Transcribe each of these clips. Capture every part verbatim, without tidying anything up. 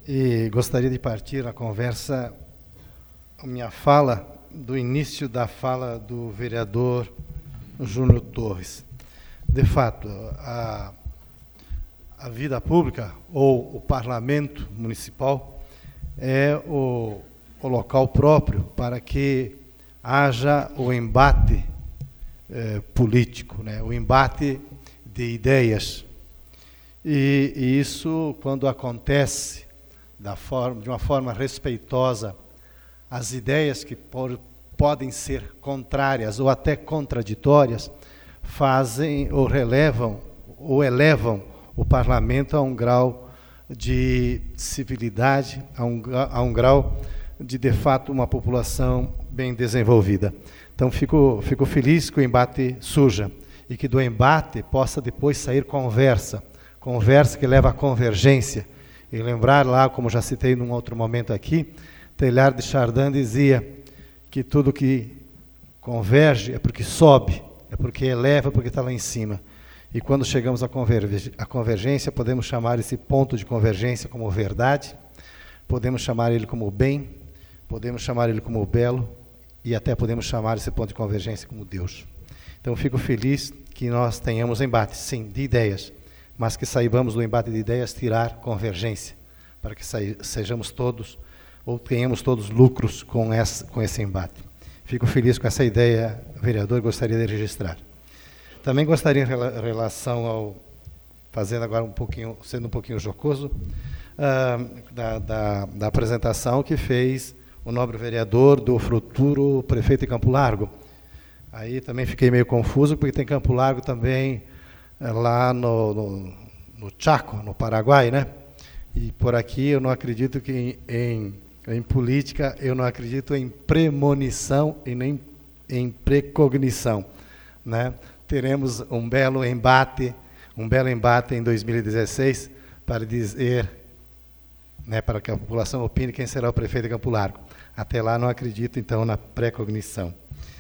E gostaria de partir a conversa, a minha fala, do início da fala do vereador Júnior Torres. De fato, a, a vida pública, ou o parlamento municipal, é o, o local próprio para que haja o embate eh, político, né? O embate de ideias. E, e isso, quando acontece da forma, de uma forma respeitosa, as ideias que por, podem ser contrárias ou até contraditórias, fazem ou relevam ou elevam o parlamento a um grau de civilidade, a um, a um grau de, de fato, uma população bem desenvolvida. Então, fico, fico feliz que o embate surja e que do embate possa depois sair conversa, conversa que leva à convergência. E lembrar lá, como já citei num outro momento aqui, Teilhard de Chardin dizia que tudo que converge é porque sobe, é porque eleva, é porque está lá em cima. E quando chegamos à converg- à convergência, podemos chamar esse ponto de convergência como verdade, podemos chamar ele como bem, podemos chamar ele como belo, e até podemos chamar esse ponto de convergência como Deus. Então, fico feliz que nós tenhamos embate, sim, de ideias, mas que saibamos do embate de ideias tirar convergência, para que sejamos todos, ou tenhamos todos lucros com, essa, com esse embate. Fico feliz com essa ideia, vereador, e gostaria de registrar. Também gostaria, em relação ao, fazendo agora um pouquinho, sendo um pouquinho jocoso, uh, da, da, da apresentação que fez o nobre vereador do futuro prefeito de Campo Largo. Aí também fiquei meio confuso, porque tem Campo Largo também, lá no, no, no Chaco, no Paraguai, né? E por aqui eu não acredito que em, em, em política, eu não acredito em premonição e nem em precognição, né? Teremos um belo embate, um belo embate em dois mil e dezesseis para dizer, né, para que a população opine quem será o prefeito de Campo Largo. Até lá não acredito, então, na precognição.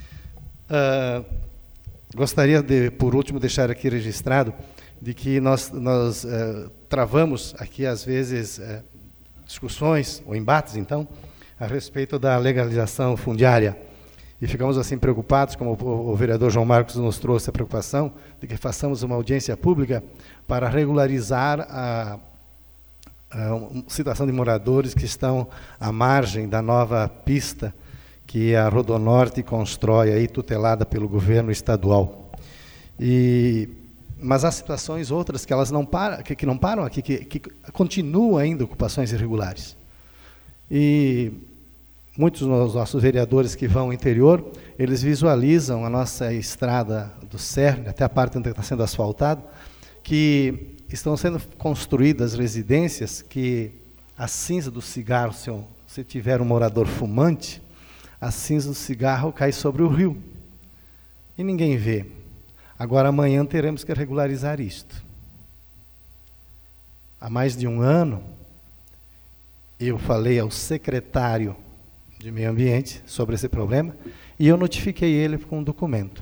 Uh, Gostaria de, por último, deixar aqui registrado de que nós, nós eh, travamos aqui, às vezes, eh, discussões, ou embates, então, a respeito da legalização fundiária. E ficamos, assim, preocupados, como o, o vereador João Marcos nos trouxe a preocupação, de que façamos uma audiência pública para regularizar a, a uma situação de moradores que estão à margem da nova pista que a Rodonorte constrói, aí, tutelada pelo governo estadual. E, mas há situações outras que elas não param, que, que não param aqui, que, que continuam ainda ocupações irregulares. E muitos dos nossos vereadores que vão ao interior, eles visualizam a nossa estrada do Cerne, até a parte onde está sendo asfaltado, que estão sendo construídas residências que a cinza do cigarro, se, se tiver um morador fumante, a cinza do cigarro cai sobre o rio. E ninguém vê. Agora, amanhã, teremos que regularizar isto. Há mais de um ano, eu falei ao secretário de Meio Ambiente sobre esse problema e eu notifiquei ele com um documento.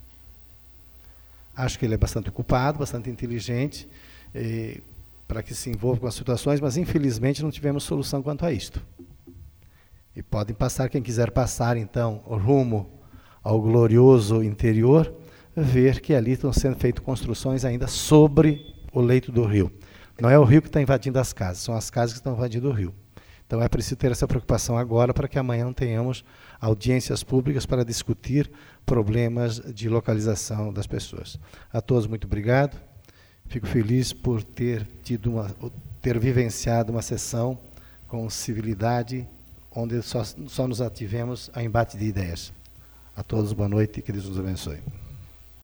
Acho que ele é bastante ocupado, bastante inteligente, eh, para que se envolva com as situações, mas, infelizmente, não tivemos solução quanto a isto. E podem passar, quem quiser passar, então, rumo ao glorioso interior, ver que ali estão sendo feitas construções ainda sobre o leito do rio. Não é o rio que está invadindo as casas, são as casas que estão invadindo o rio. Então é preciso ter essa preocupação agora para que amanhã não tenhamos audiências públicas para discutir problemas de localização das pessoas. A todos, muito obrigado. Fico feliz por ter tido uma, ter vivenciado uma sessão com civilidade, onde só, só nos ativemos a embate de ideias. A todos, boa noite e que Deus nos abençoe.